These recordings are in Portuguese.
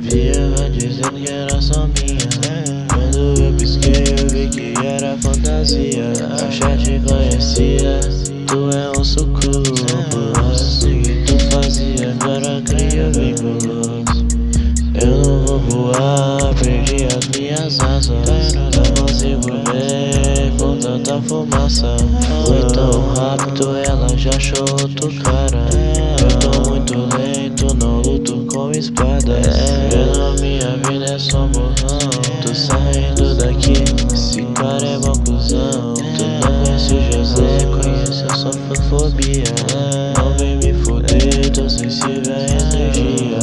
vi ela dizendo que era só minha. Quando eu pisquei eu vi que era fantasia. A chat conhecia, tu é um sucubo. Assim que tu fazia, agora cria vínculos. Eu não vou voar, perdi as minhas asas. Não consigo ver com tanta fumaça. Foi tão rápido, ela já achou outro cara. Eu tô muito lento, não luto com espadas. Vendo a minha vida é só borrão. Tô saindo daqui, esse cara é mó cuzão. Tu não conhece o José, conhece a sofofobia. Não vem me foder, tô sensível a energias.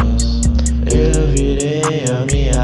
Eu virei a minha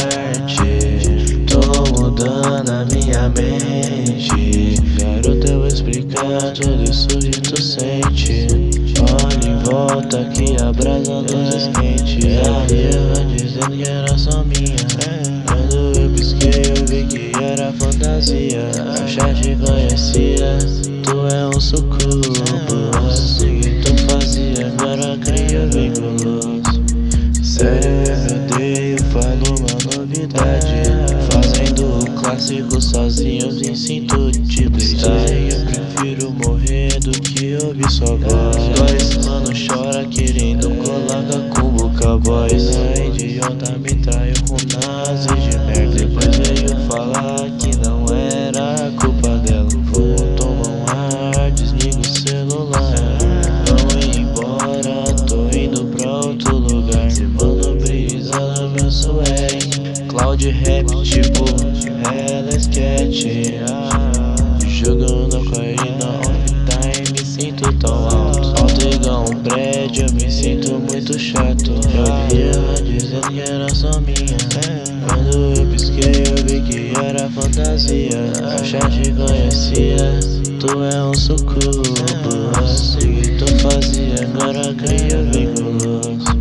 arte, tô mudando a minha mente. Garota, eu vou explicar tudo isso que tu sente. Olha em volta que a brasa nos esquente. Eu vi ela dizendo que era só minha. Quando eu pisquei eu vi que era fantasia. A chat conhecia, tu é um sucubo. Assim que tu fazia, agora cria vínculos. Sério, eu odeio, falo uma novidade. Fazendo o clássico sozinho, me sinto de blindagem. Eu prefiro morrer do que ouvir sua voz. Dois mano chora querendo colar com Boca Boys. A idiota me traiu com nazi de merda. Depois veio falar que não era culpa dela. Vou tomar um ar, desliga o celular. Vamos ir embora, tô indo pra outro lugar. Meu swag, cloud rap tipo ela sketch. Jogando cocaína off-time, me sinto tão alto. Alto igual um prédio, eu me sinto muito chato. Eu vi ela dizendo que era só minha. Quando eu pisquei eu vi que era fantasia. A chat conhecia, tu é um sucubo. Assim que tu fazia, agora cria vínculos.